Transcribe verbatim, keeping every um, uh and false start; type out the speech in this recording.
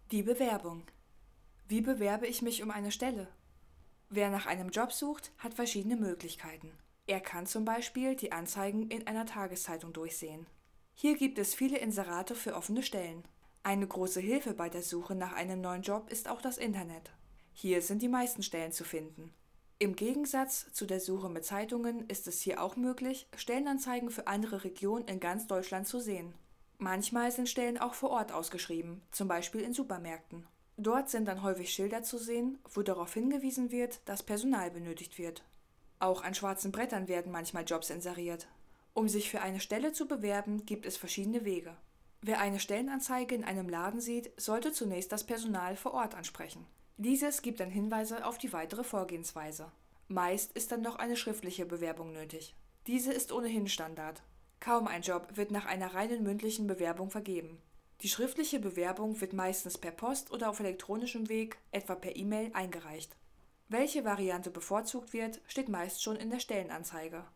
Die Bewerbung. Wie bewerbe ich mich um eine Stelle? Wer nach einem Job sucht, hat verschiedene Möglichkeiten. Er kann zum Beispiel die Anzeigen in einer Tageszeitung durchsehen. Hier gibt es viele Inserate für offene Stellen. Eine große Hilfe bei der Suche nach einem neuen Job ist auch das Internet. Hier sind die meisten Stellen zu finden. Im Gegensatz zu der Suche mit Zeitungen ist es hier auch möglich, Stellenanzeigen für andere Regionen in ganz Deutschland zu sehen. Manchmal sind Stellen auch vor Ort ausgeschrieben, zum Beispiel in Supermärkten. Dort sind dann häufig Schilder zu sehen, wo darauf hingewiesen wird, dass Personal benötigt wird. Auch an schwarzen Brettern werden manchmal Jobs inseriert. Um sich für eine Stelle zu bewerben, gibt es verschiedene Wege. Wer eine Stellenanzeige in einem Laden sieht, sollte zunächst das Personal vor Ort ansprechen. Dieses gibt dann Hinweise auf die weitere Vorgehensweise. Meist ist dann noch eine schriftliche Bewerbung nötig. Diese ist ohnehin Standard. Kaum ein Job wird nach einer reinen mündlichen Bewerbung vergeben. Die schriftliche Bewerbung wird meistens per Post oder auf elektronischem Weg, etwa per E-Mail, eingereicht. Welche Variante bevorzugt wird, steht meist schon in der Stellenanzeige.